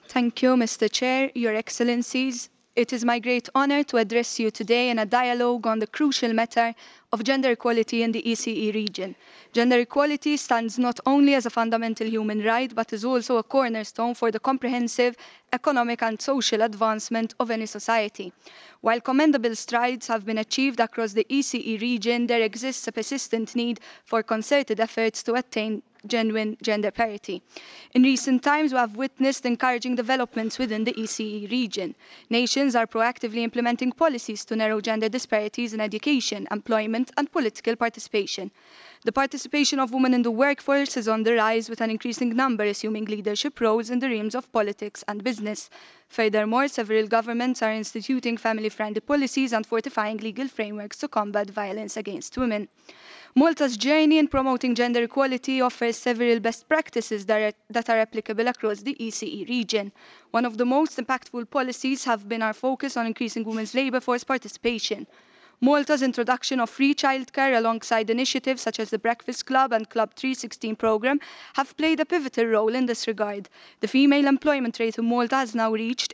Thank you, Mr. Chair, Your Excellencies. It is my great honor to address you today in a dialogue on the crucial matter of gender equality in the ECE region. Gender equality stands not only as a fundamental human right, but is also a cornerstone for the comprehensive economic and social advancement of any society. While commendable strides have been achieved across the ECE region, there exists a persistent need for concerted efforts to attain genuine gender parity. In recent times, we have witnessed encouraging developments within the ECE region. Nations are proactively implementing policies to narrow gender disparities in education, employment, and political participation. The participation of women in the workforce is on the rise, with an increasing number assuming leadership roles in the realms of politics and business. Furthermore, several governments are instituting family-friendly policies and fortifying legal frameworks to combat violence against women. Malta's journey in promoting gender equality offers several best practices that are applicable across the ECE region. One of the most impactful policies have been our focus on increasing women's labour force participation. Malta's introduction of free childcare alongside initiatives such as the Breakfast Club and Club 316 programme have played a pivotal role in this regard. The female employment rate in Malta has now reached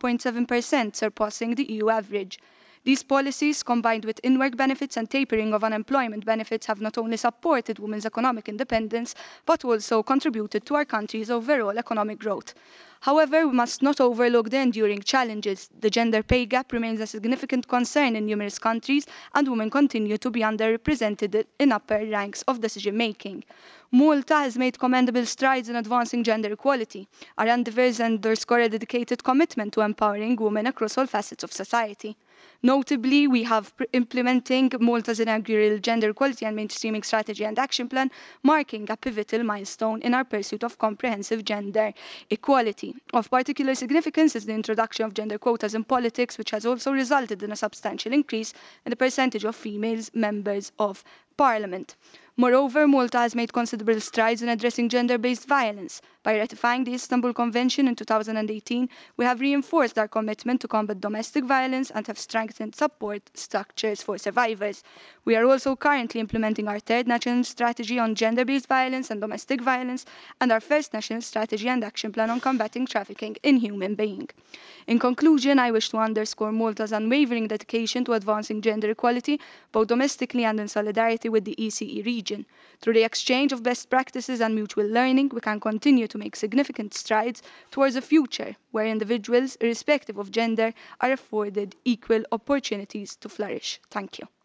81.7%, surpassing the EU average. These policies, combined with in-work benefits and tapering of unemployment benefits, have not only supported women's economic independence, but also contributed to our country's overall economic growth. However, we must not overlook the enduring challenges. The gender pay gap remains a significant concern in numerous countries, and women continue to be underrepresented in upper ranks of decision-making. Malta has made commendable strides in advancing gender equality. Our endeavours underscore a dedicated commitment to empowering women across all facets of society. Notably, we have implementing Malta's inaugural gender equality and mainstreaming strategy and action plan, marking a pivotal milestone in our pursuit of comprehensive gender equality. Of particular significance is the introduction of gender quotas in politics, which has also resulted in a substantial increase in the percentage of females members of parliament. Moreover, Malta has made considerable strides in addressing gender-based violence. By ratifying the Istanbul Convention in 2018, we have reinforced our commitment to combat domestic violence and have strengthened support structures for survivors. We are also currently implementing our third national strategy on gender-based violence and domestic violence and our first national strategy and action plan on combating trafficking in human beings. In conclusion, I wish to underscore Malta's unwavering dedication to advancing gender equality, both domestically and in solidarity with the ECE region. Through the exchange of best practices and mutual learning, we can continue to make significant strides towards a future where individuals, irrespective of gender, are afforded equal opportunities to flourish. Thank you.